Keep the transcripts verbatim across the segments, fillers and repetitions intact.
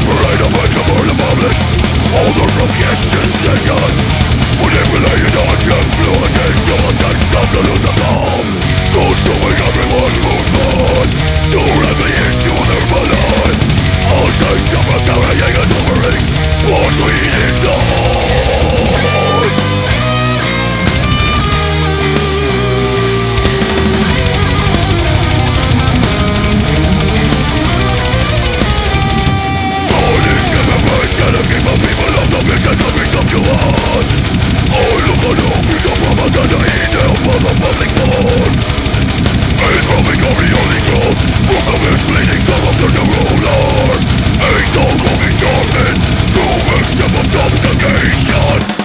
freedom and to burn the public. Older from kids decision, manipulated and influencing thoughts and some to lose of them. Consuming everyone who's born directly into their blood. I'll say some carrying and suffering, but weed is not. Gotta keep the people of the mission to be some to us. All of the new piece of propaganda in the help of the public fund. It's from becoming only growth from the misleading thought of the new ruler. It's all going to be sharpened to make some of subjugation.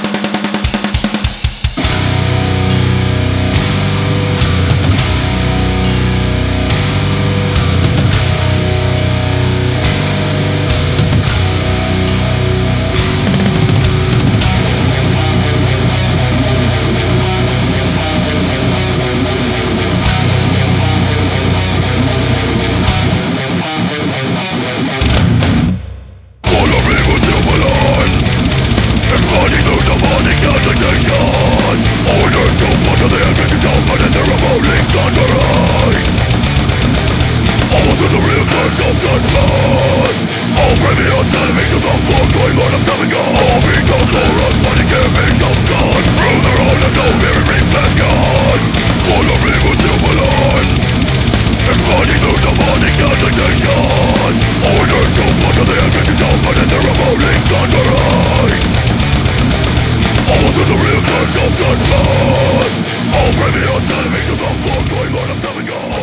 The real cause of gunpowder. All previous enemies of the form going on of coming on.